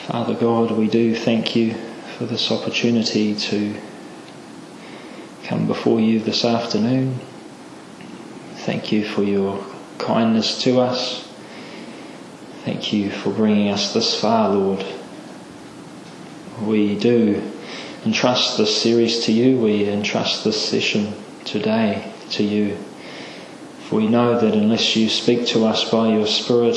Father God, we do thank you for this opportunity to come before you this afternoon. Thank you for your kindness to us. Thank you for bringing us this far, Lord. We do entrust this series to you. We entrust this session today to you. For we know that unless you speak to us by your Spirit,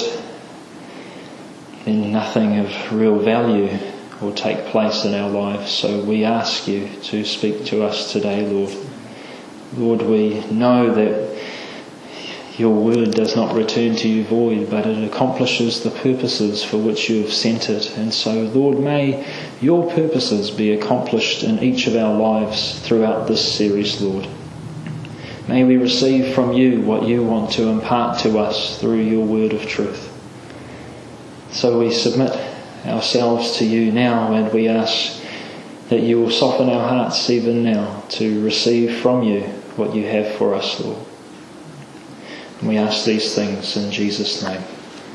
then nothing of real value will take place in our lives. So we ask you to speak to us today, Lord. Lord, we know that your word does not return to you void, but it accomplishes the purposes for which you have sent it. And so, Lord, may your purposes be accomplished in each of our lives throughout this series, Lord. May we receive from you what you want to impart to us through your word of truth. So we submit ourselves to you now, and we ask that you will soften our hearts even now to receive from you what you have for us, Lord. And we ask these things in Jesus' name.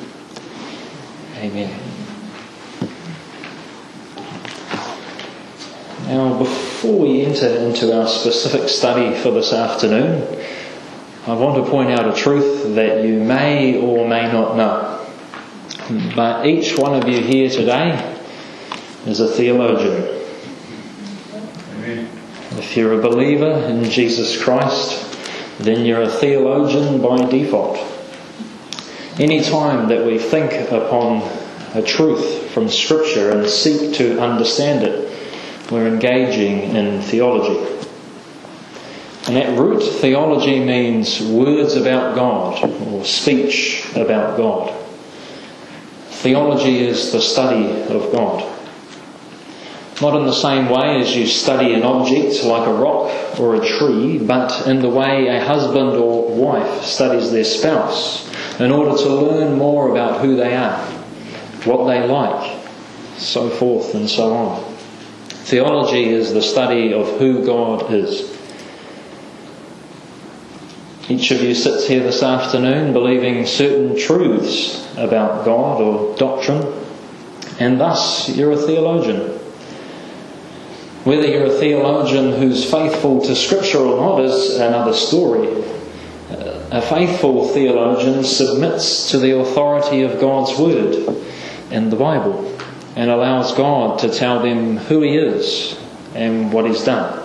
Amen. Now, before we enter into our specific study for this afternoon, I want to point out a truth that you may or may not know. But each one of you here today is a theologian. Amen. If you're a believer in Jesus Christ, then you're a theologian by default. Any time that we think upon a truth from Scripture and seek to understand it, we're engaging in theology. And at root, theology means words about God or speech about God. Theology is the study of God. Not in the same way as you study an object like a rock or a tree, but in the way a husband or wife studies their spouse in order to learn more about who they are, what they like, so forth and so on. Theology is the study of who God is. Each of you sits here this afternoon believing certain truths about God or doctrine, and thus you're a theologian. Whether you're a theologian who's faithful to Scripture or not is another story. A faithful theologian submits to the authority of God's Word in the Bible and allows God to tell them who He is and what He's done.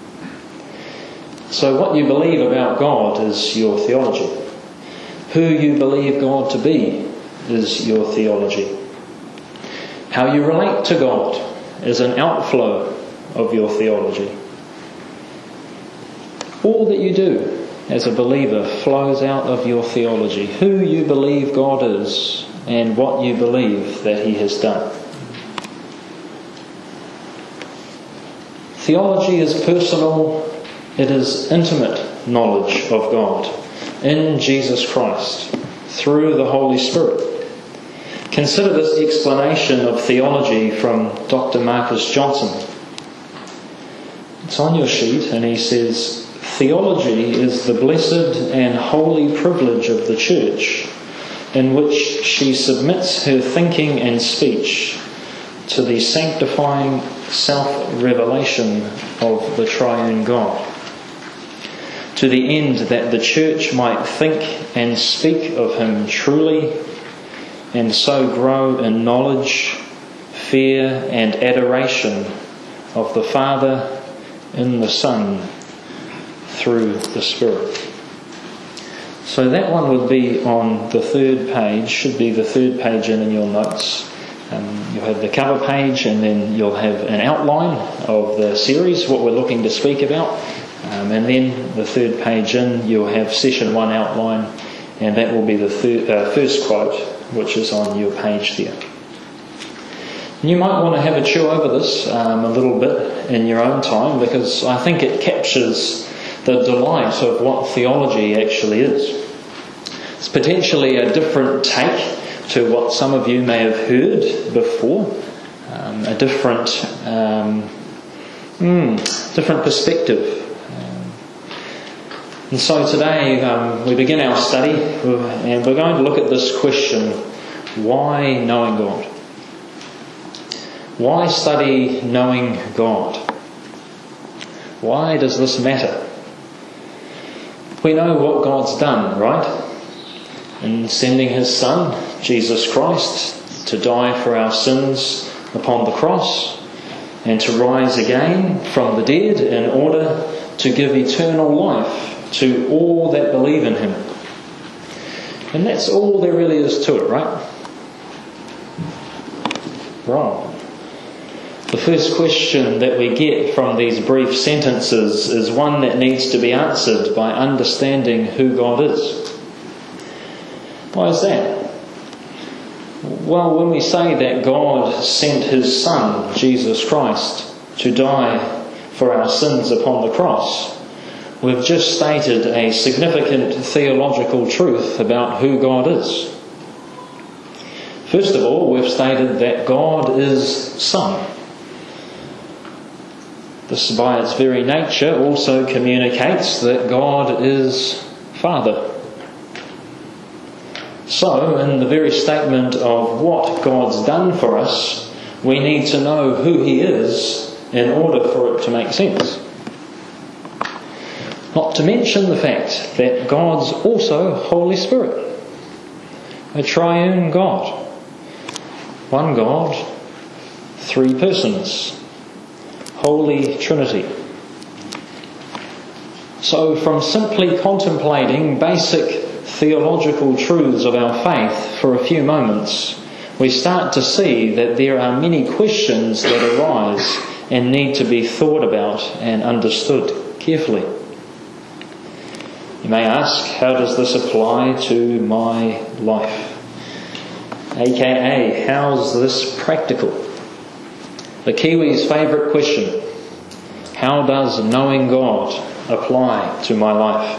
So what you believe about God is your theology. Who you believe God to be is your theology. How you relate to God is an outflow of your theology. All that you do as a believer flows out of your theology. Who you believe God is and what you believe that He has done. Theology is personal. It is intimate knowledge of God in Jesus Christ through the Holy Spirit. Consider this explanation of theology from Dr. Marcus Johnson. It's on your sheet, and he says, "Theology is the blessed and holy privilege of the Church, in which she submits her thinking and speech to the sanctifying self-revelation of the triune God, to the end that the Church might think and speak of Him truly, and so grow in knowledge, fear and adoration of the Father in the Son through the Spirit." So that one would be on the third page, should be the third page in your notes. You'll have the cover page, and then you'll have an outline of the series, what we're looking to speak about. And then the third page in, you'll have session 1 outline, and that will be the first quote, which is on your page there. You might want to have a chew over this a little bit in your own time, because I think it captures the delight of what theology actually is. It's potentially a different take to what some of you may have heard before, a different perspective. And so today we begin our study, and we're going to look at this question: why knowing God? Why study knowing God? Why does this matter? We know what God's done, right? In sending His Son, Jesus Christ, to die for our sins upon the cross and to rise again from the dead in order to give eternal life to all that believe in Him. And that's all there really is to it, right? Wrong. The first question that we get from these brief sentences is one that needs to be answered by understanding who God is. Why is that? Well, when we say that God sent His Son, Jesus Christ, to die for our sins upon the cross, we've just stated a significant theological truth about who God is. First of all, we've stated that God is Son. This, by its very nature, also communicates that God is Father. So, in the very statement of what God's done for us, we need to know who He is in order for it to make sense. Not to mention the fact that God's also Holy Spirit, a triune God. One God, three persons. Holy Trinity. So from simply contemplating basic theological truths of our faith for a few moments, we start to see that there are many questions that arise and need to be thought about and understood carefully. You may ask, how does this apply to my life? AKA, how's this practical? The Kiwi's favourite question: how does knowing God apply to my life?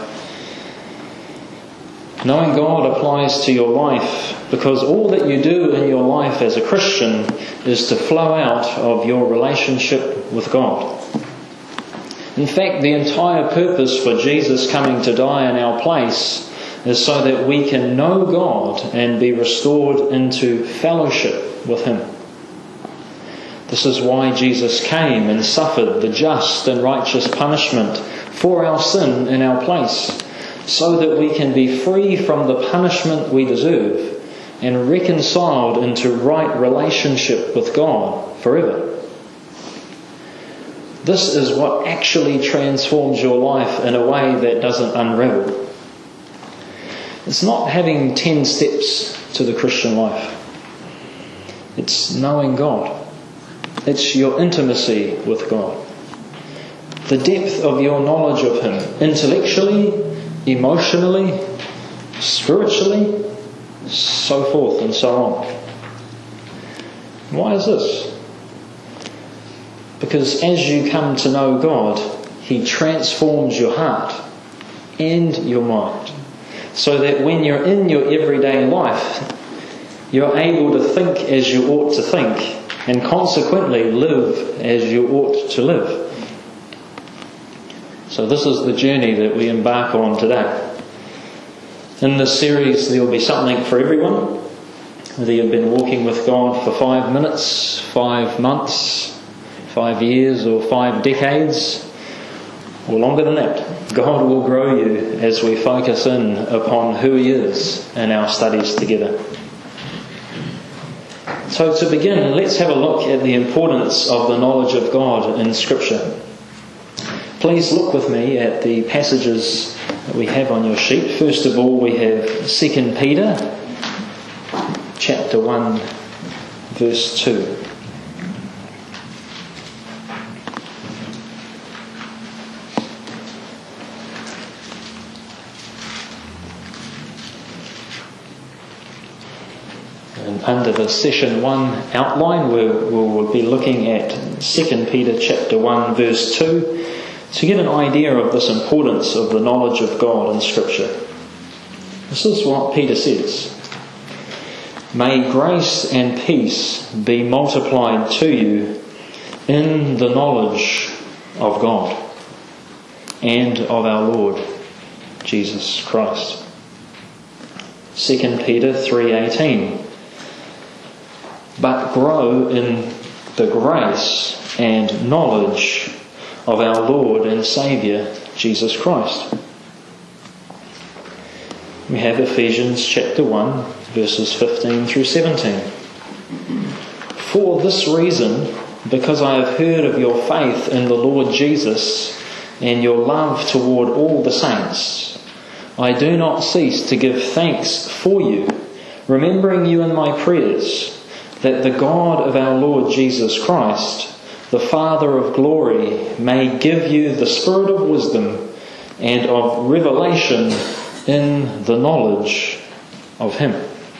Knowing God applies to your life because all that you do in your life as a Christian is to flow out of your relationship with God. In fact, the entire purpose for Jesus coming to die in our place is so that we can know God and be restored into fellowship with Him. This is why Jesus came and suffered the just and righteous punishment for our sin in our place, so that we can be free from the punishment we deserve and reconciled into right relationship with God forever. This is what actually transforms your life in a way that doesn't unravel. It's not having 10 steps to the Christian life. It's knowing God. It's your intimacy with God. The depth of your knowledge of Him, intellectually, emotionally, spiritually, so forth and so on. Why is this? Because as you come to know God, He transforms your heart and your mind, so that when you're in your everyday life, you're able to think as you ought to think, and consequently live as you ought to live. So this is the journey that we embark on today. In this series there will be something for everyone, whether you've been walking with God for 5 minutes, 5 months, 5 years or 5 decades, or longer than that. God will grow you as we focus in upon who He is in our studies together. So to begin, let's have a look at the importance of the knowledge of God in Scripture. Please look with me at the passages that we have on your sheet. First of all, we have 2 Peter chapter 1, verse 2. Under the session 1 outline, we'll be looking at 2 Peter chapter 1 verse 2 to get an idea of this importance of the knowledge of God in Scripture. This is what Peter says: "May grace and peace be multiplied to you in the knowledge of God and of our Lord Jesus Christ." 2 Peter 3:18. "But grow in the grace and knowledge of our Lord and Saviour, Jesus Christ. We have Ephesians chapter 1, verses 15 through 17. For this reason, because I have heard of your faith in the Lord Jesus and your love toward all the saints, I do not cease to give thanks for you, remembering you in my prayers, that the God of our Lord Jesus Christ, the Father of glory, may give you the spirit of wisdom and of revelation in the knowledge of Him.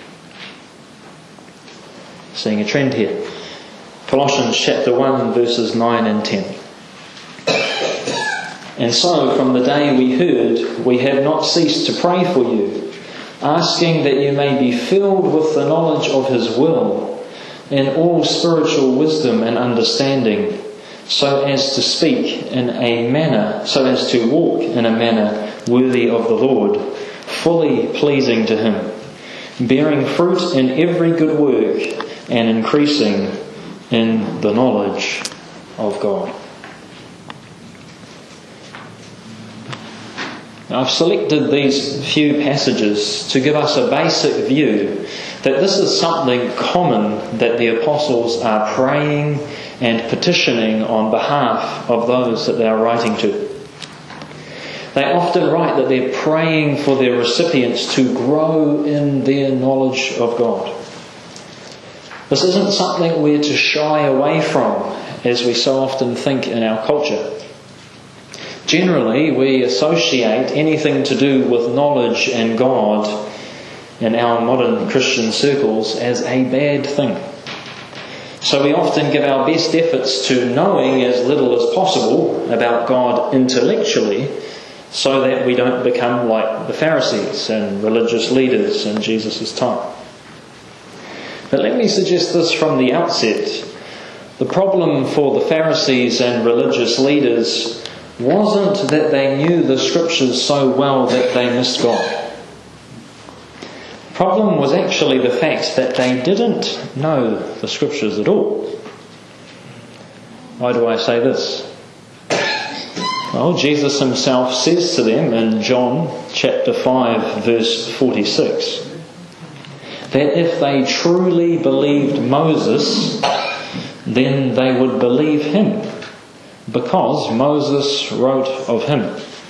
Seeing a trend here. Colossians chapter 1, verses 9 and 10. And so, from the day we heard, we have not ceased to pray for you, asking that you may be filled with the knowledge of His will, in all spiritual wisdom and understanding, so as to walk in a manner worthy of the Lord, fully pleasing to Him, bearing fruit in every good work and increasing in the knowledge of God. Now, I've selected these few passages to give us a basic view that this is something common that the apostles are praying and petitioning on behalf of those that they are writing to. They often write that they're praying for their recipients to grow in their knowledge of God. This isn't something we're to shy away from, as we so often think in our culture. Generally, we associate anything to do with knowledge and God in our modern Christian circles as a bad thing. So we often give our best efforts to knowing as little as possible about God intellectually, so that we don't become like the Pharisees and religious leaders in Jesus' time. But let me suggest this from the outset. The problem for the Pharisees and religious leaders wasn't that they knew the Scriptures so well that they missed God. The problem was actually the fact that they didn't know the Scriptures at all. Why do I say this? Well, Jesus Himself says to them in John chapter 5, verse 46, that if they truly believed Moses, then they would believe him, because Moses wrote of him.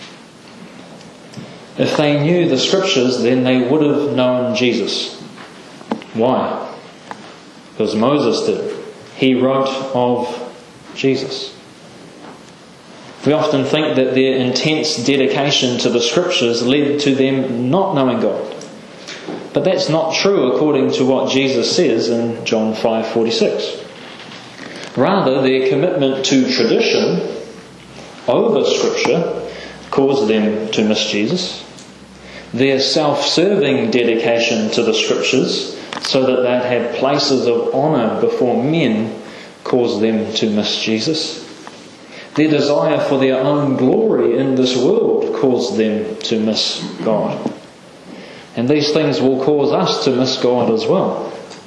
If they knew the Scriptures, then they would have known Jesus. Why? Because Moses did. He wrote of Jesus. We often think that their intense dedication to the Scriptures led to them not knowing God. But that's not true according to what Jesus says in John 5:46. Rather, their commitment to tradition over Scripture caused them to miss Jesus. Their self-serving dedication to the Scriptures so that they'd have places of honour before men caused them to miss Jesus. Their desire for their own glory in this world caused them to miss God. And these things will cause us to miss God as well.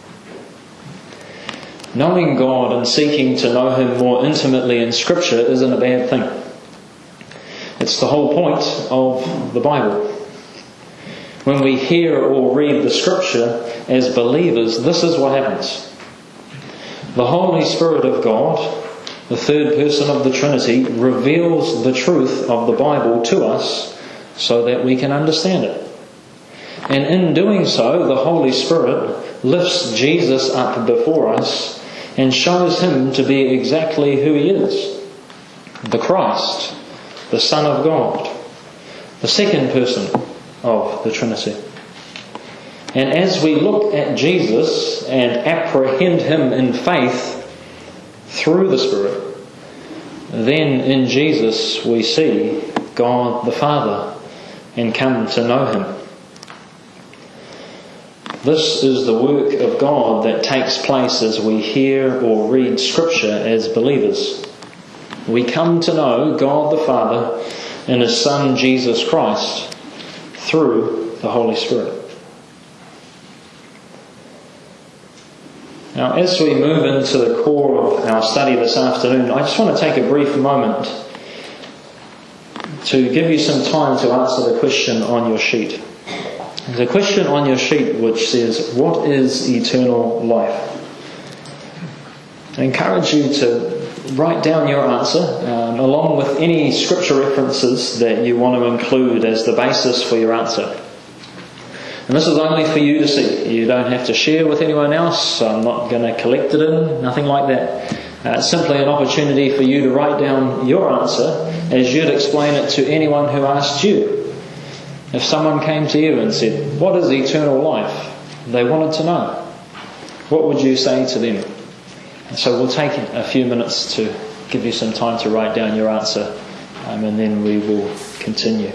Knowing God and seeking to know Him more intimately in Scripture isn't a bad thing. It's the whole point of the Bible. When we hear or read the Scripture as believers, this is what happens. The Holy Spirit of God, the third person of the Trinity, reveals the truth of the Bible to us so that we can understand it. And in doing so, the Holy Spirit lifts Jesus up before us and shows Him to be exactly who He is. The Christ, the Son of God, the second person of the Trinity. And as we look at Jesus and apprehend Him in faith through the Spirit, then in Jesus we see God the Father and come to know Him. This is the work of God that takes place as we hear or read Scripture as believers. We come to know God the Father and His Son Jesus Christ through the Holy Spirit. Now, as we move into the core of our study this afternoon, I just want to take a brief moment to give you some time to answer the question on your sheet. There's a question on your sheet which says, what is eternal life? I encourage you to write down your answer, along with any scripture references that you want to include as the basis for your answer. And this is only for you to see. You don't have to share with anyone else. I'm not going to collect it in, nothing like that. It's simply an opportunity for you to write down your answer as you'd explain it to anyone who asked you. If someone came to you and said, what is eternal life? They wanted to know. What would you say to them? So we'll take a few minutes to give you some time to write down your answer, and then we will continue.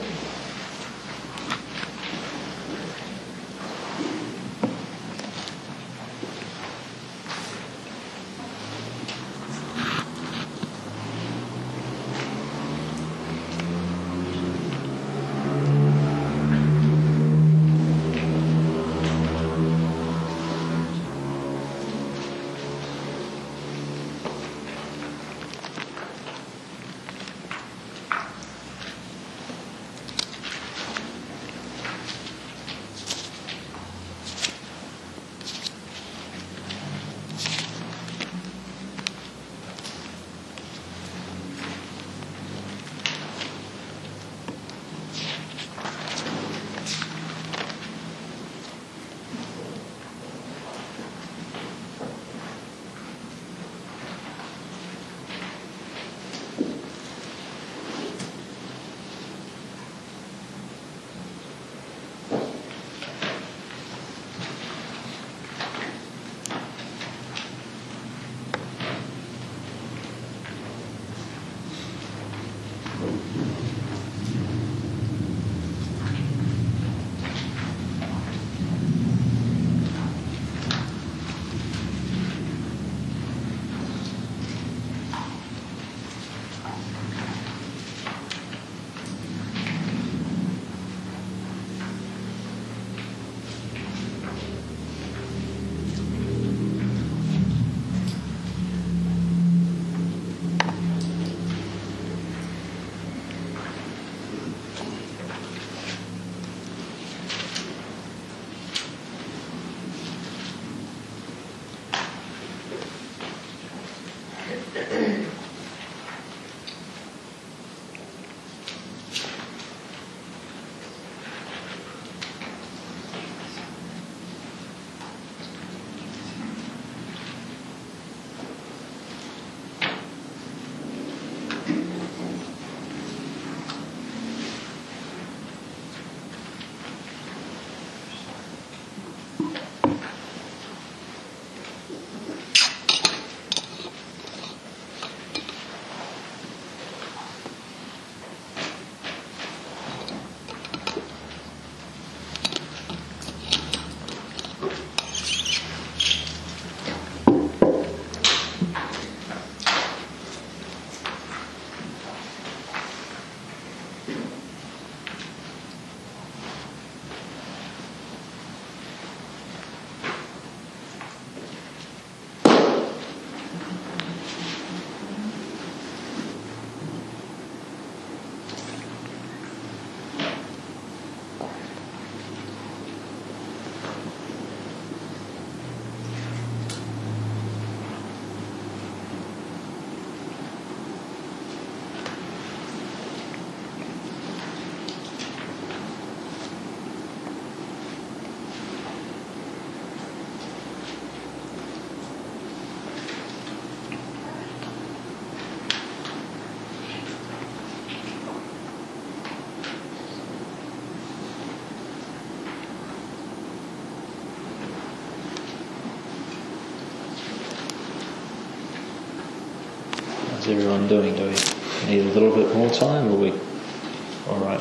How's everyone doing? Do we need a little bit more time, or are we all right?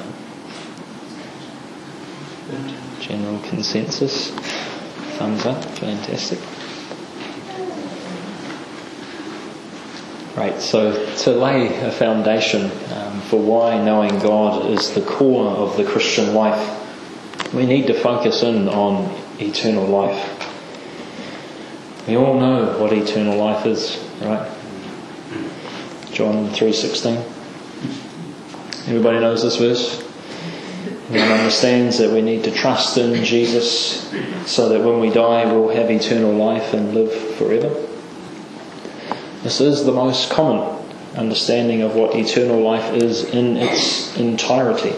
General consensus? Thumbs up. Fantastic. Right, so to lay a foundation for why knowing God is the core of the Christian life, we need to focus in on eternal life. We all know what eternal life is, right? John 3:16. Everybody knows this verse. Everyone understands that we need to trust in Jesus so that when we die we'll have eternal life and live forever. This is the most common understanding of what eternal life is in its entirety.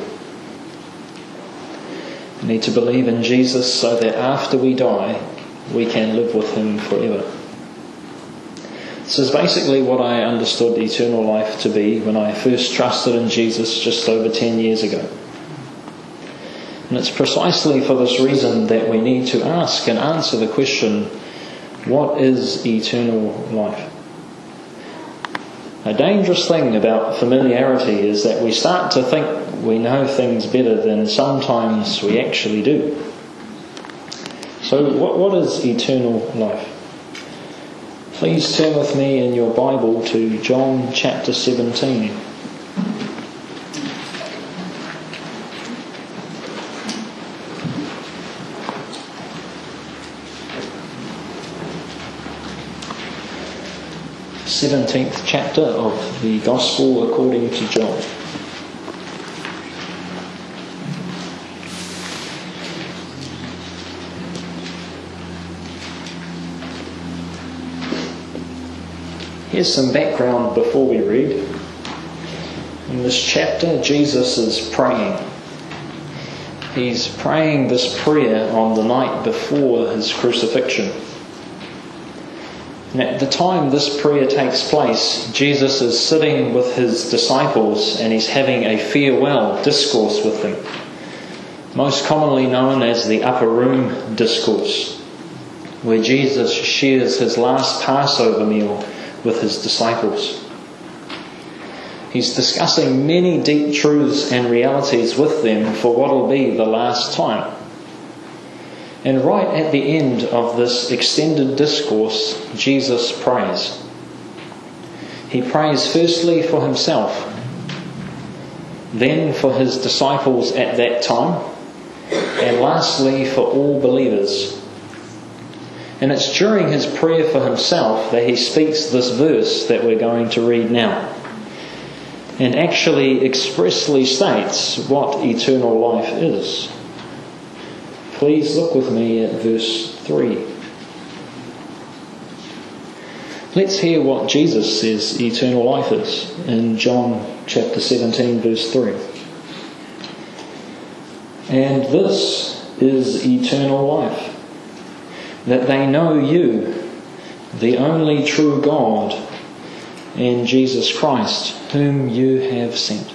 We need to believe in Jesus so that after we die we can live with Him forever. This is basically what I understood eternal life to be when I first trusted in Jesus just over 10 years ago. And it's precisely for this reason that we need to ask and answer the question, what is eternal life? A dangerous thing about familiarity is that we start to think we know things better than sometimes we actually do. So what is eternal life? Please turn with me in your Bible to John chapter 17. The 17th chapter of the Gospel according to John. Here's some background before we read. In this chapter, Jesus is praying. He's praying this prayer on the night before His crucifixion. And at the time this prayer takes place, Jesus is sitting with His disciples and He's having a farewell discourse with them, most commonly known as the Upper Room Discourse, where Jesus shares His last Passover meal with His disciples. He's discussing many deep truths and realities with them for what will be the last time. And right at the end of this extended discourse, Jesus prays. He prays firstly for Himself, then for His disciples at that time, and lastly for all believers. And it's during His prayer for Himself that He speaks this verse that we're going to read now, and actually expressly states what eternal life is. Please look with me at verse 3. Let's hear what Jesus says eternal life is in John chapter 17 verse 3. And this is eternal life, that they know You, the only true God, and Jesus Christ, whom You have sent.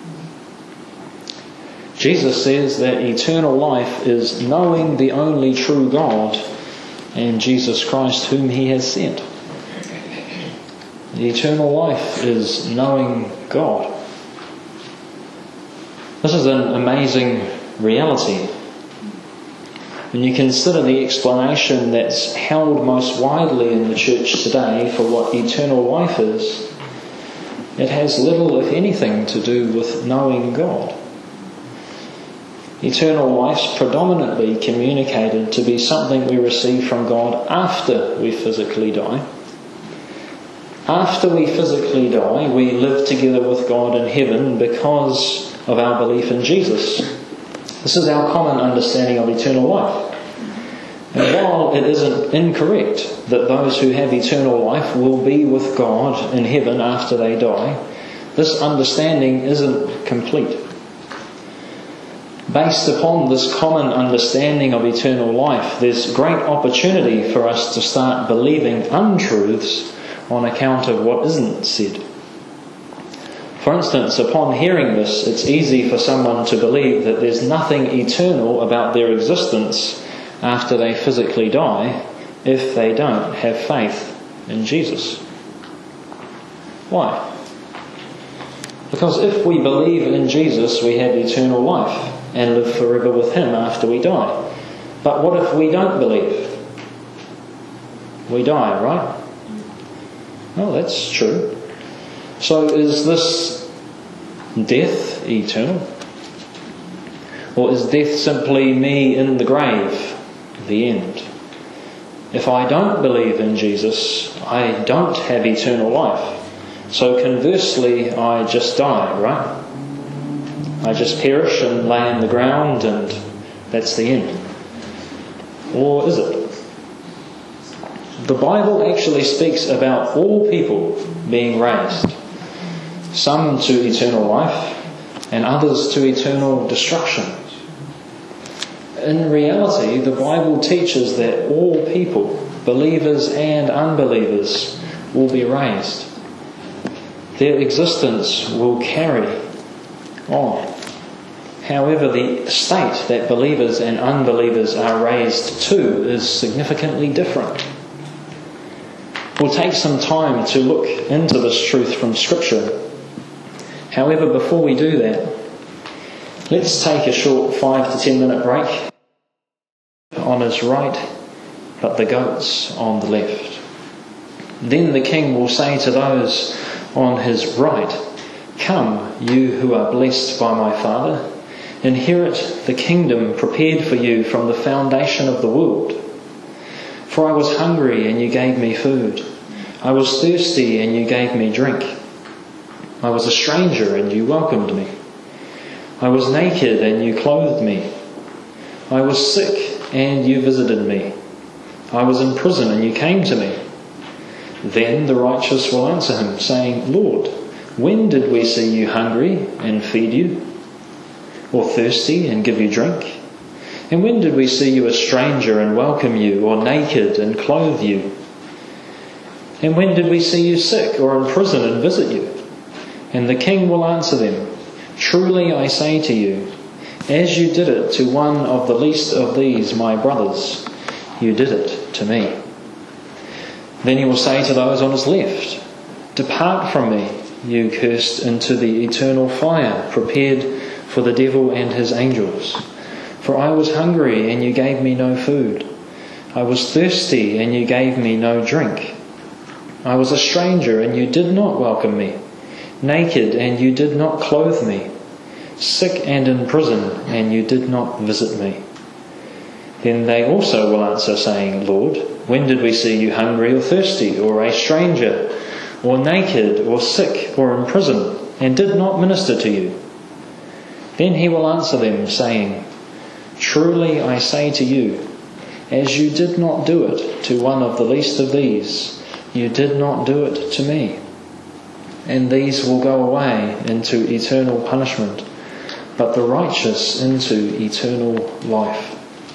Jesus says that eternal life is knowing the only true God and Jesus Christ whom He has sent. The eternal life is knowing God. This is an amazing reality. When you consider the explanation that's held most widely in the church today for what eternal life is, it has little, if anything, to do with knowing God. Eternal life's predominantly communicated to be something we receive from God after we physically die. After we physically die, we live together with God in heaven because of our belief in Jesus. This is our common understanding of eternal life. And while it isn't incorrect that those who have eternal life will be with God in heaven after they die, this understanding isn't complete. Based upon this common understanding of eternal life, there's great opportunity for us to start believing untruths on account of what isn't said. For instance, upon hearing this, it's easy for someone to believe that there's nothing eternal about their existence after they physically die if they don't have faith in Jesus. Why? Because if we believe in Jesus, we have eternal life and live forever with Him after we die. But what if we don't believe? We die, right? Oh, that's true. So is this death eternal? Or is death simply me in the grave, the end? If I don't believe in Jesus, I don't have eternal life. So conversely, I just die, right? I just perish and lay in the ground, and that's the end. Or is it? The Bible actually speaks about all people being raised, some to eternal life and others to eternal destruction. In reality, the Bible teaches that all people, believers and unbelievers, will be raised. Their existence will carry on. However, the state that believers and unbelievers are raised to is significantly different. We'll take some time to look into this truth from Scripture. However, before we do that, let's take a short 5 to 10 minute break. On his right, but the goats on the left. Then the king will say to those on his right, "Come, you who are blessed by my Father, inherit the kingdom prepared for you from the foundation of the world. For I was hungry and you gave me food. I was thirsty and you gave me drink. I was a stranger and you welcomed me. I was naked and you clothed me. I was sick and you visited me. I was in prison and you came to me." Then the righteous will answer him, saying, "Lord, when did we see you hungry and feed you, or thirsty and give you drink? And when did we see you a stranger and welcome you, or naked and clothe you? And when did we see you sick or in prison and visit you?" And the king will answer them, "Truly I say to you, as you did it to one of the least of these my brothers, you did it to me." Then he will say to those on his left, "Depart from me, you cursed, into the eternal fire prepared for the devil and his angels. For I was hungry and you gave me no food. I was thirsty and you gave me no drink. I was a stranger and you did not welcome me, naked and you did not clothe me, sick and in prison, and you did not visit me." Then they also will answer, saying, "Lord, when did we see you hungry or thirsty, or a stranger, or naked, or sick, or in prison, and did not minister to you?" Then he will answer them, saying, "Truly I say to you, as you did not do it to one of the least of these, you did not do it to me." And these will go away into eternal punishment, but the righteous into eternal life.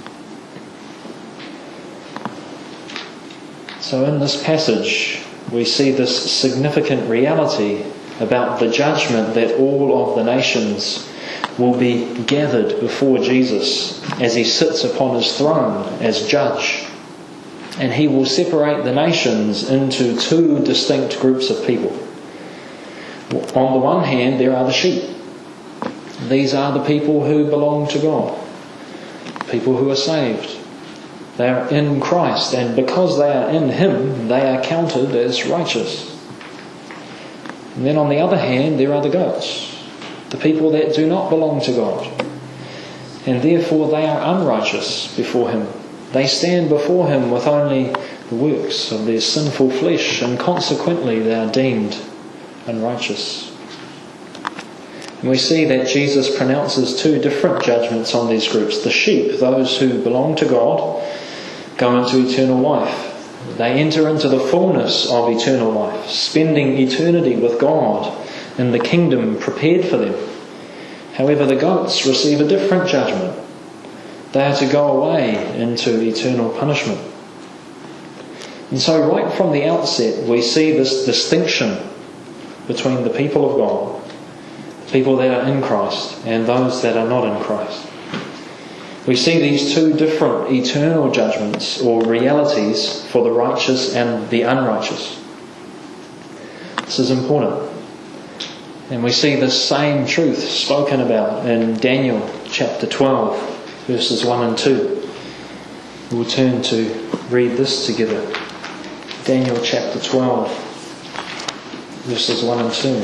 So in this passage, we see this significant reality about the judgment that all of the nations will be gathered before Jesus as he sits upon his throne as judge. And he will separate the nations into two distinct groups of people. On the one hand, there are the sheep. These are the people who belong to God, people who are saved. They are in Christ, and because they are in him, they are counted as righteous. And then on the other hand, there are the goats, the people that do not belong to God, and therefore they are unrighteous before him. They stand before him with only the works of their sinful flesh, and consequently they are deemed unrighteous. And we see that Jesus pronounces two different judgments on these groups. The sheep, those who belong to God, go into eternal life. They enter into the fullness of eternal life, spending eternity with God in the kingdom prepared for them. However, the goats receive a different judgment. They are to go away into eternal punishment. And so right from the outset, we see this distinction between the people of God, people that are in Christ, and those that are not in Christ. We see these two different eternal judgments or realities for the righteous and the unrighteous. This is important. And we see the same truth spoken about in Daniel chapter 12, verses 1 and 2. We'll turn to read this together. Daniel chapter 12, verses 1 and 2.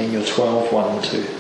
Daniel 12, 1 and 2.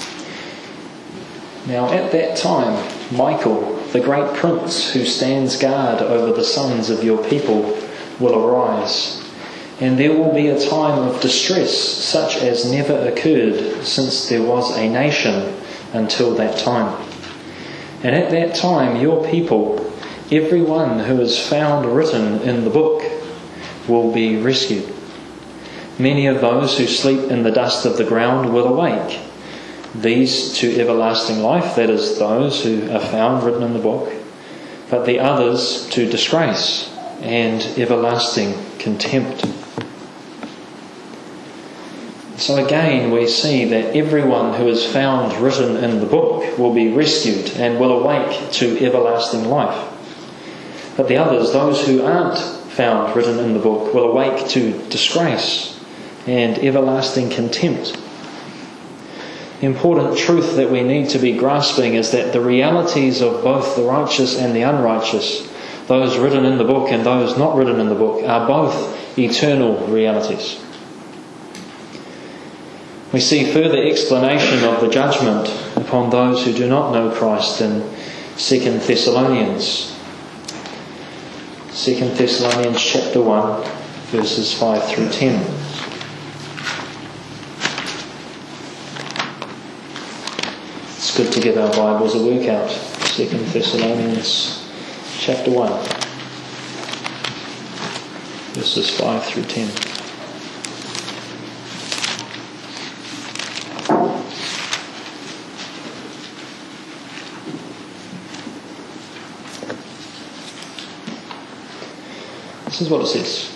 Now at that time, Michael, the great prince who stands guard over the sons of your people, will arise, and there will be a time of distress such as never occurred since there was a nation until that time. And at that time your people, everyone who is found written in the book, will be rescued. Many of those who sleep in the dust of the ground will awake, these to everlasting life, that is, those who are found written in the book, but the others to disgrace and everlasting contempt. So again we see that everyone who is found written in the book will be rescued and will awake to everlasting life. But the others, those who aren't found written in the book, will awake to disgrace and everlasting contempt. The important truth that we need to be grasping is that the realities of both the righteous and the unrighteous, those written in the book and those not written in the book, are both eternal realities. We see further explanation of the judgment upon those who do not know Christ in 2 Thessalonians. 2 Thessalonians chapter 1, verses 5 through 10. It's good to give our Bibles a workout. 2 Thessalonians chapter 1, verses 5 through 10. This is what it says.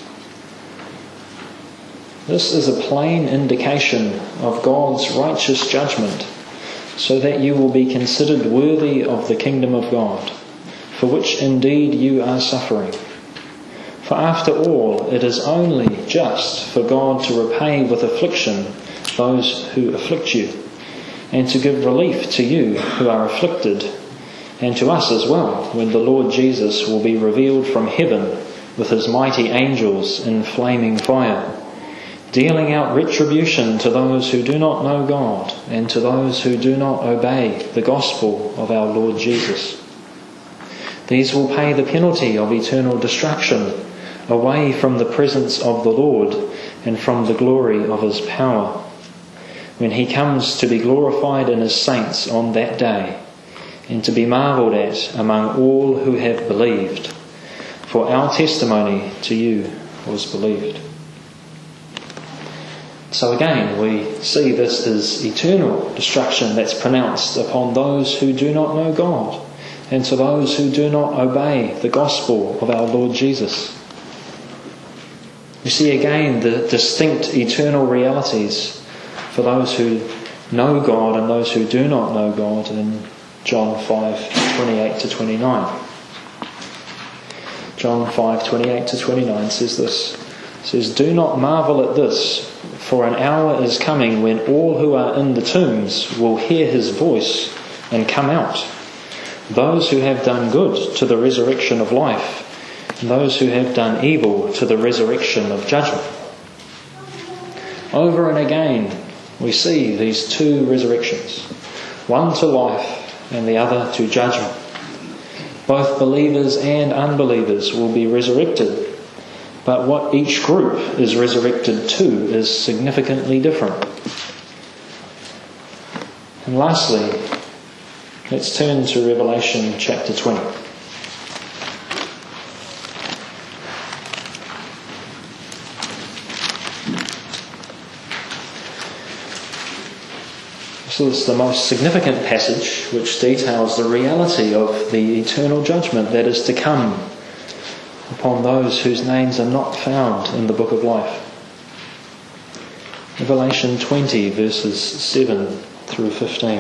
This is a plain indication of God's righteous judgment, so that you will be considered worthy of the kingdom of God, for which indeed you are suffering. For after all, it is only just for God to repay with affliction those who afflict you, and to give relief to you who are afflicted, and to us as well, when the Lord Jesus will be revealed from heaven with his mighty angels in flaming fire, dealing out retribution to those who do not know God and to those who do not obey the gospel of our Lord Jesus. These will pay the penalty of eternal destruction, away from the presence of the Lord and from the glory of his power, when he comes to be glorified in his saints on that day, and to be marvelled at among all who have believed. For our testimony to you was believed. So again, we see this as eternal destruction that's pronounced upon those who do not know God and to those who do not obey the gospel of our Lord Jesus. We see again the distinct eternal realities for those who know God and those who do not know God in John 5:28 to 29. John 5:28 to 29 says this. It says, "Do not marvel at this, for an hour is coming when all who are in the tombs will hear his voice and come out. Those who have done good to the resurrection of life, and those who have done evil to the resurrection of judgment." Over and again we see these two resurrections, one to life and the other to judgment. Both believers and unbelievers will be resurrected, but what each group is resurrected to is significantly different. And lastly, let's turn to Revelation chapter 20. So it's the most significant passage which details the reality of the eternal judgment that is to come upon those whose names are not found in the book of life. Revelation 20 verses 7 through 15.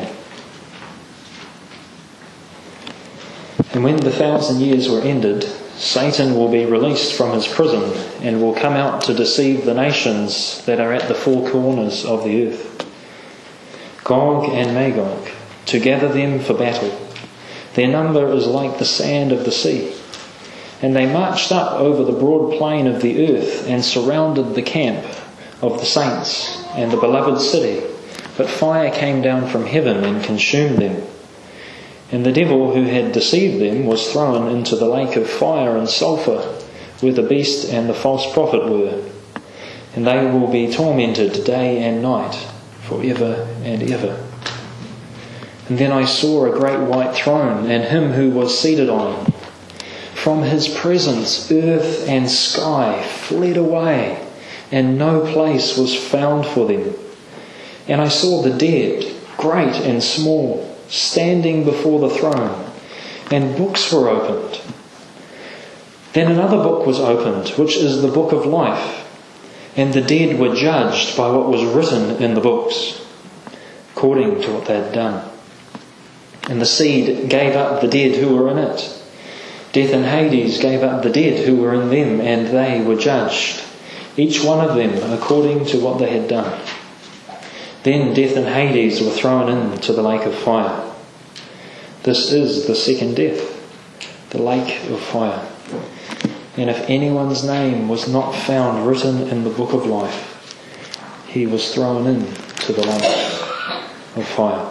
"And when the 1,000 years were ended, Satan will be released from his prison and will come out to deceive the nations that are at the four corners of the earth, Gog and Magog, to gather them for battle. Their number is like the sand of the sea. And they marched up over the broad plain of the earth and surrounded the camp of the saints and the beloved city but fire came down from heaven and consumed them. And the devil who had deceived them was thrown into the lake of fire and sulphur, where the beast and the false prophet were. And they will be tormented day and night, forever and ever. And then I saw a great white throne, and him who was seated on it. From his presence earth and sky fled away, and no place was found for them. And I saw the dead, great and small, standing before the throne, and books were opened. Then another book was opened, which is the book of life, and the dead were judged by what was written in the books, according to what they had done. And the sea gave up the dead who were in it. Death and Hades gave up the dead who were in them, and they were judged, each one of them according to what they had done. Then death and Hades were thrown into the lake of fire. This is the second death, the lake of fire. And if anyone's name was not found written in the book of life, he was thrown into the lake of fire.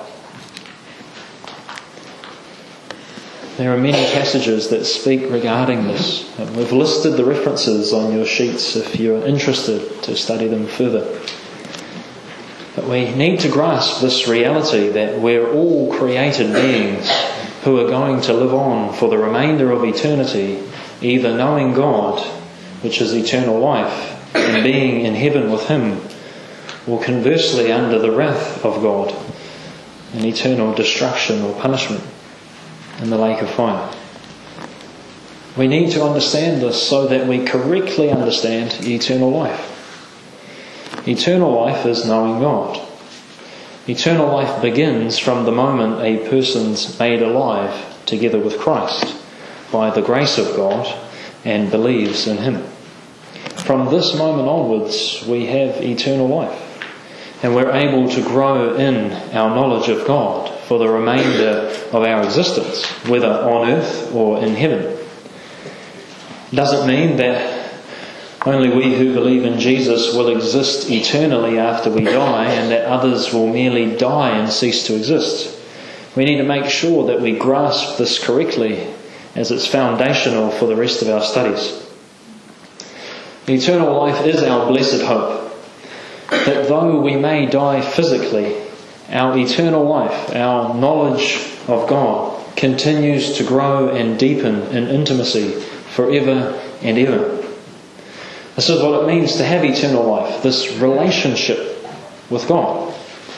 There are many passages that speak regarding this. We've listed the references on your sheets if you're interested to study them further. But we need to grasp this reality that we're all created beings who are going to live on for the remainder of eternity, either knowing God, which is eternal life, and being in heaven with Him, or conversely under the wrath of God, in eternal destruction or punishment in the lake of fire. We need to understand this so that we correctly understand eternal life. Eternal life is knowing God. Eternal life begins from the moment a person's made alive together with Christ by the grace of God and believes in Him. From this moment onwards we have eternal life, and we're able to grow in our knowledge of God for the remainder of our existence, whether on earth or in heaven. Doesn't mean that only we who believe in Jesus will exist eternally after we die, and that others will merely die and cease to exist. We need to make sure that we grasp this correctly, as it's foundational for the rest of our studies. Eternal life is our blessed hope, that though we may die physically, our eternal life, our knowledge of God, continues to grow and deepen in intimacy forever and ever. This is what it means to have eternal life, this relationship with God.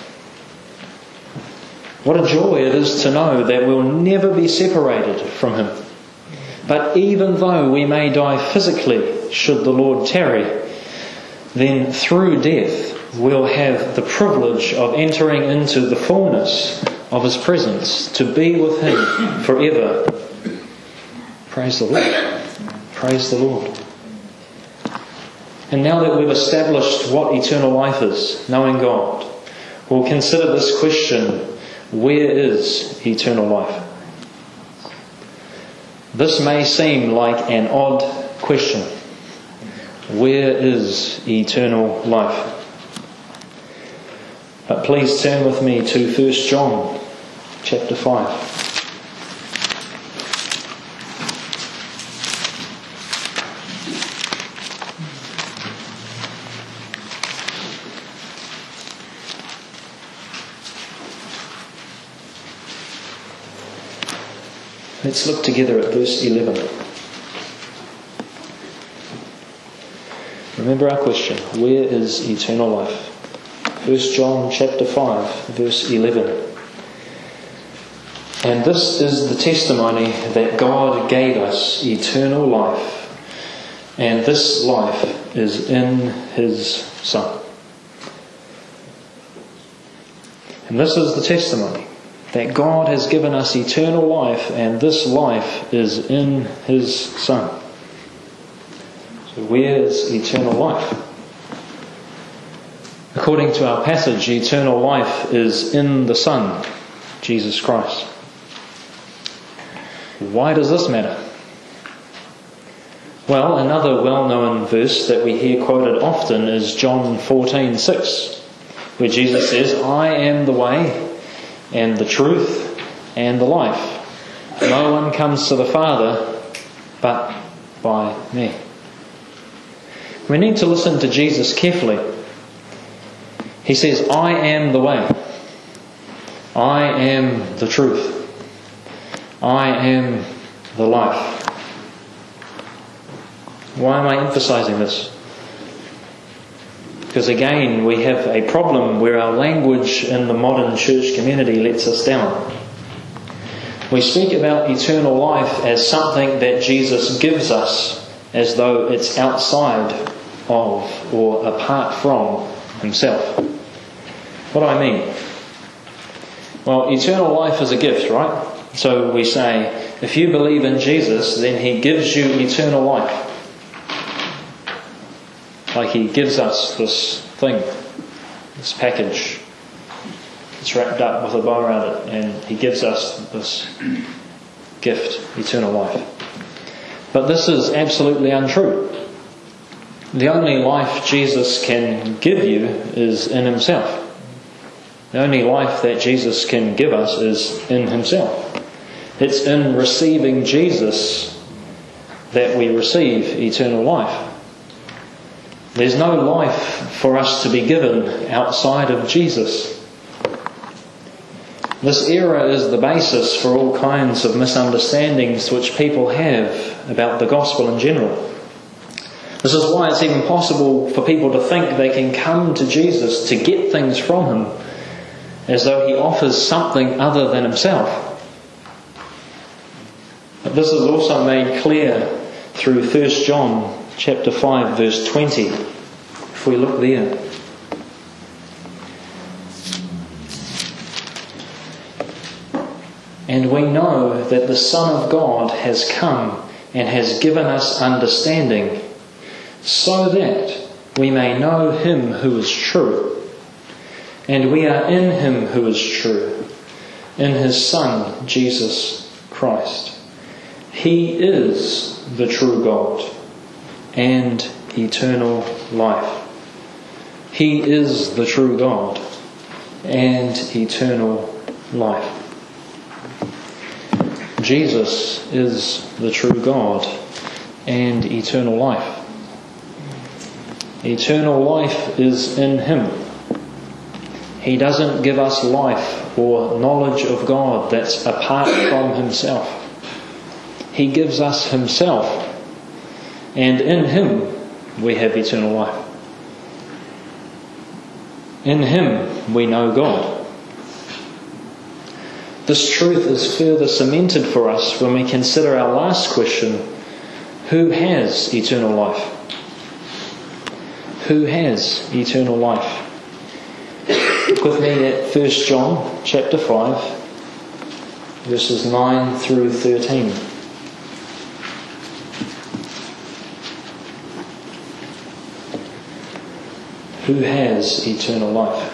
What a joy it is to know that we'll never be separated from Him. But even though we may die physically, should the Lord tarry, then through death we'll have the privilege of entering into the fullness of His presence, to be with Him forever. Praise the Lord. Praise the Lord. And now that we've established what eternal life is, knowing God, we'll consider this question: where is eternal life? This may seem like an odd question. Where is eternal life? But please turn with me to 1 John chapter 5. Let's look together at verse 11. Remember our question: where is eternal life? 1 John chapter 5, verse 11. And this is the testimony that God gave us eternal life, and this life is in His Son. And this is the testimony, that God has given us eternal life, and this life is in His Son. So where is eternal life? According to our passage, eternal life is in the Son, Jesus Christ. Why does this matter? Well, another well-known verse that we hear quoted often is John 14:6, where Jesus says, I am the way and the truth and the life. No one comes to the Father but by me. We need to listen to Jesus carefully. He says, I am the way. I am the truth. I am the life. Why am I emphasizing this? Because again, we have a problem where our language in the modern church community lets us down. We speak about eternal life as something that Jesus gives us as though it's outside of or apart from Himself. What do I mean? Well, eternal life is a gift, right? So we say, if you believe in Jesus, then He gives you eternal life. Like He gives us this thing, this package. It's wrapped up with a bow around it, and He gives us this gift, eternal life. But this is absolutely untrue. The only life Jesus can give you is in Himself. The only life that Jesus can give us is in Himself. It's in receiving Jesus that we receive eternal life. There's no life for us to be given outside of Jesus. This error is the basis for all kinds of misunderstandings which people have about the gospel in general. This is why it's even possible for people to think they can come to Jesus to get things from Him as though He offers something other than Himself. But this is also made clear through 1 John chapter 5 verse 20. If we look there. And we know that the Son of God has come and has given us understanding, so that we may know Him who is true. And we are in Him who is true, in His Son, Jesus Christ. He is the true God and eternal life. He is the true God and eternal life. Jesus is the true God and eternal life. Eternal life is in Him. He doesn't give us life or knowledge of God that's apart from Himself. He gives us Himself, and in Him we have eternal life. In Him we know God. This truth is further cemented for us when we consider our last question: who has eternal life? Who has eternal life? Look with me at 1 John chapter 5, verses 9 through 13. Who has eternal life?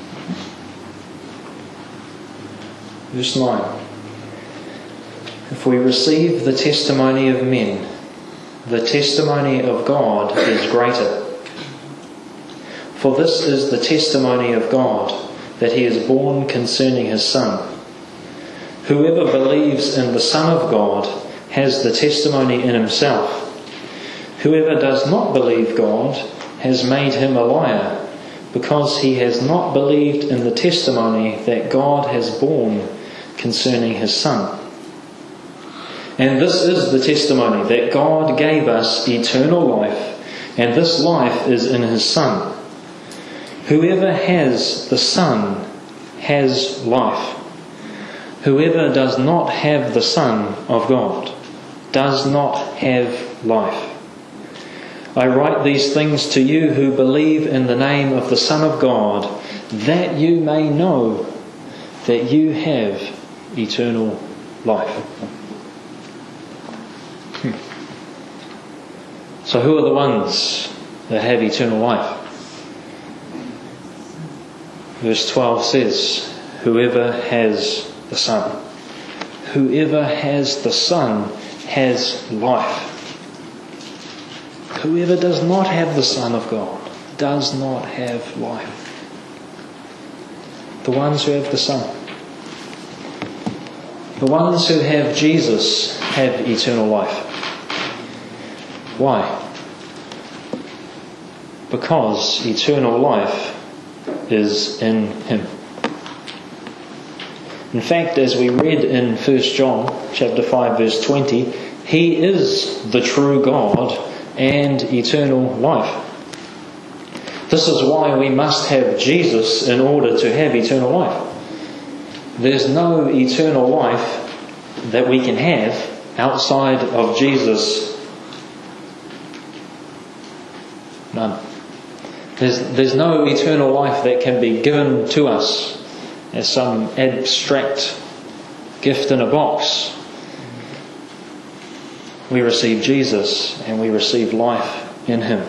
Verse 9. If we receive the testimony of men, the testimony of God is greater. For this is the testimony of God, that He is born concerning His Son. Whoever believes in the Son of God has the testimony in himself. Whoever does not believe God has made him a liar, because he has not believed in the testimony that God has borne concerning His Son. And this is the testimony, that God gave us eternal life, and this life is in His Son. Whoever has the Son has life. Whoever does not have the Son of God does not have life. I write these things to you who believe in the name of the Son of God, that you may know that you have eternal life. So who are the ones that have eternal life? Verse 12 says, whoever has the Son. Whoever has the Son has life. Whoever does not have the Son of God does not have life. The ones who have the Son. The ones who have Jesus have eternal life. Why? Because eternal life is in Him. In fact, as we read in 1 John chapter 5 verse 20, He is the true God and eternal life. This is why we must have Jesus in order to have eternal life. There's no eternal life that we can have outside of Jesus. None. There's no eternal life that can be given to us as some abstract gift in a box. We receive Jesus and we receive life in Him.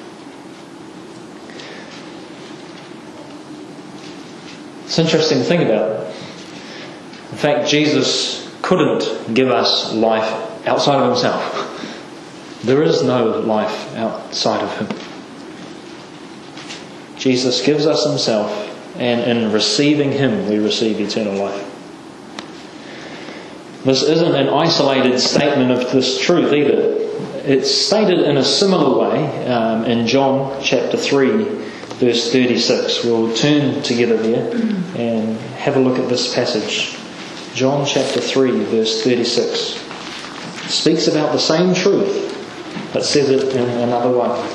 It's interesting to think about. In fact, Jesus couldn't give us life outside of Himself. There is no life outside of Him. Jesus gives us Himself, and in receiving Him we receive eternal life. This isn't an isolated statement of this truth either. It's stated in a similar way in John chapter 3 verse 36. We'll turn together there and have a look at this passage. John chapter 3 verse 36. It speaks about the same truth, but says it in another way.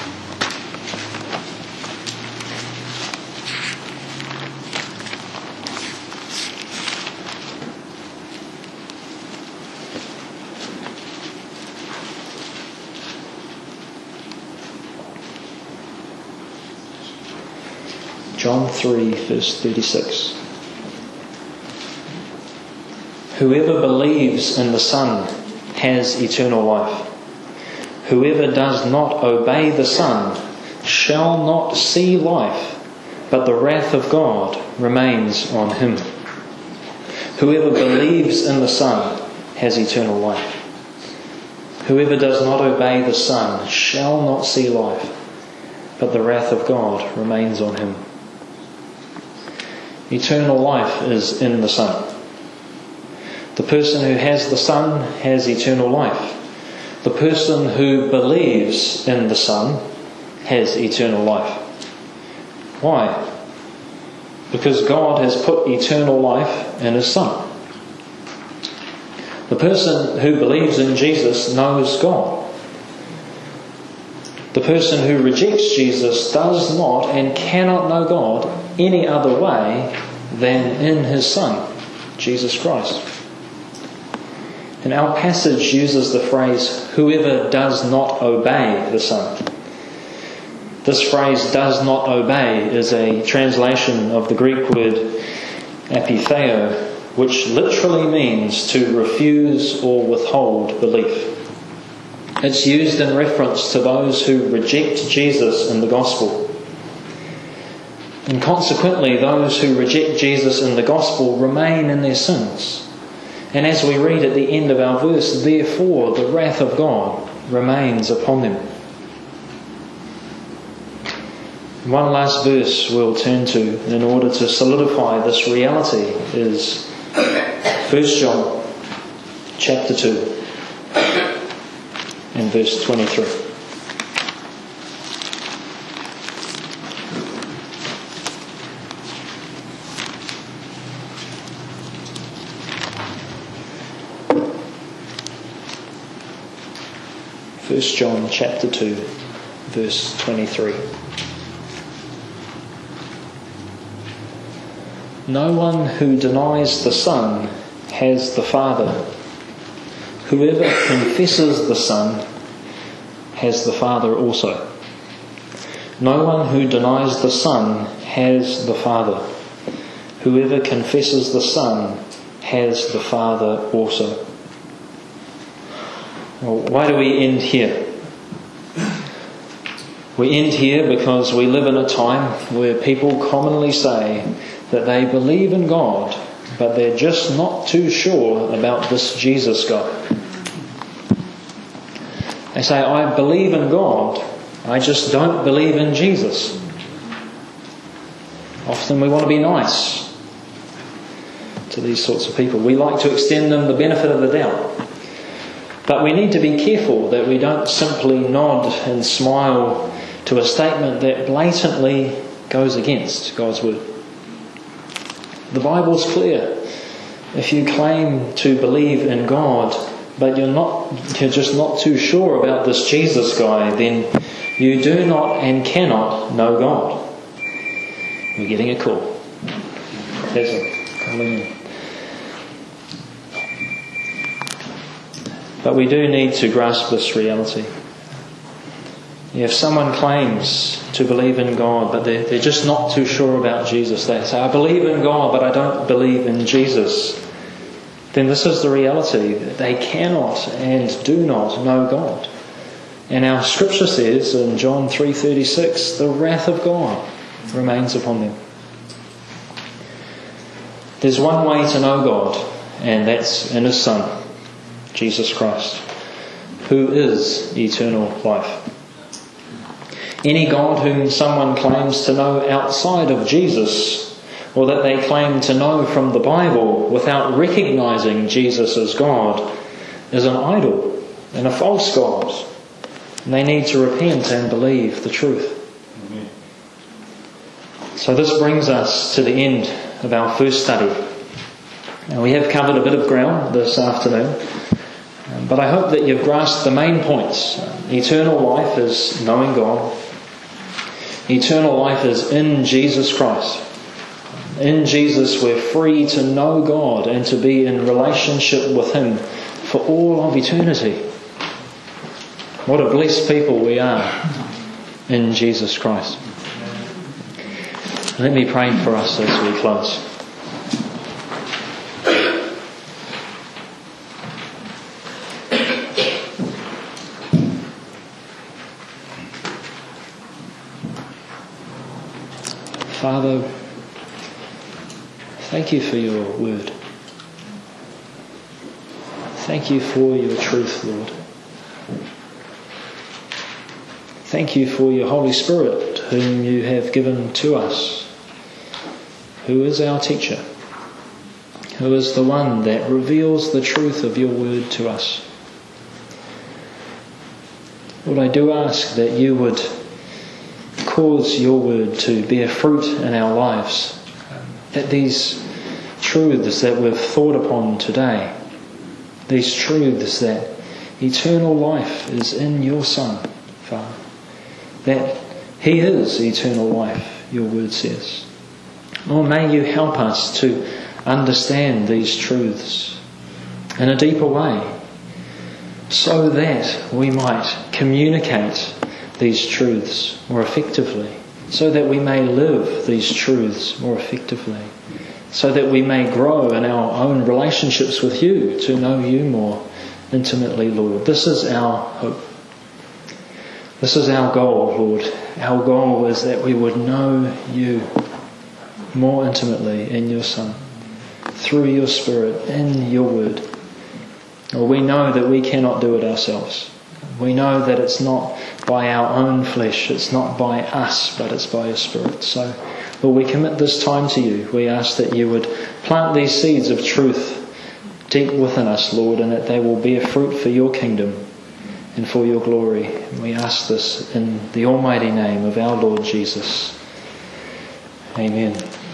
John 3 verse 36. Whoever believes in the Son has eternal life. Whoever does not obey the Son shall not see life, but the wrath of God remains on him. Whoever believes in the Son has eternal life. Whoever does not obey the Son shall not see life, but the wrath of God remains on him. Eternal life is in the Son. The person who has the Son has eternal life. The person who believes in the Son has eternal life. Why? Because God has put eternal life in His Son. The person who believes in Jesus knows God. The person who rejects Jesus does not and cannot know God any other way than in His Son, Jesus Christ. And our passage uses the phrase, whoever does not obey the Son. This phrase, does not obey, is a translation of the Greek word apitheo, which literally means to refuse or withhold belief. It's used in reference to those who reject Jesus in the gospel. And consequently, those who reject Jesus in the gospel remain in their sins. And as we read at the end of our verse, therefore the wrath of God remains upon them. One last verse we'll turn to in order to solidify this reality is 1 John chapter 2 and verse 23. First John chapter 2 verse 23. No one who denies the Son has the Father. Whoever confesses the Son has the Father also. No one who denies the Son has the Father. Whoever confesses the Son has the Father also. Well, why do we end here? We end here because we live in a time where people commonly say that they believe in God, but they're just not too sure about this Jesus guy. They say, I believe in God, I just don't believe in Jesus. Often we want to be nice to these sorts of people. We like to extend them the benefit of the doubt. But we need to be careful that we don't simply nod and smile to a statement that blatantly goes against God's word. The Bible's clear. If you claim to believe in God, but you're just not too sure about this Jesus guy, then you do not and cannot know God. We're getting a call. That's it. Calling in. But we do need to grasp this reality. If someone claims to believe in God, but they're just not too sure about Jesus, they say, I believe in God, but I don't believe in Jesus, then this is the reality. They cannot and do not know God. And our scripture says in John 3:36, the wrath of God remains upon them. There's one way to know God, and that's in His Son, Jesus Christ, who is eternal life. Any God whom someone claims to know outside of Jesus, or that they claim to know from the Bible without recognizing Jesus as God, is an idol and a false god. And they need to repent and believe the truth. Amen. So this brings us to the end of our first study. Now, we have covered a bit of ground this afternoon, but I hope that you've grasped the main points. Eternal life is knowing God. Eternal life is in Jesus Christ. In Jesus we're free to know God and to be in relationship with Him for all of eternity. What a blessed people we are in Jesus Christ. Let me pray for us as we close. Father, thank you for your word. Thank you for your truth, Lord. Thank you for your Holy Spirit, whom you have given to us, who is our teacher, who is the one that reveals the truth of your word to us. Lord, I do ask that you would cause your word to bear fruit in our lives, that these truths that we've thought upon today, these truths that eternal life is in your Son, Father, that He is eternal life, your word says. Lord, may you help us to understand these truths in a deeper way, so that we might communicate these truths more effectively, so that we may live these truths more effectively, so that we may grow in our own relationships with you, to know you more intimately, Lord. This is our hope. This is our goal, Lord. Our goal is that we would know you more intimately in your Son, through your Spirit, in your word. Well, we know that we cannot do it ourselves. We know that it's not by our own flesh, it's not by us, but it's by your Spirit. So, Lord, we commit this time to you. We ask that you would plant these seeds of truth deep within us, Lord, and that they will bear fruit for your kingdom and for your glory. And we ask this in the almighty name of our Lord Jesus. Amen.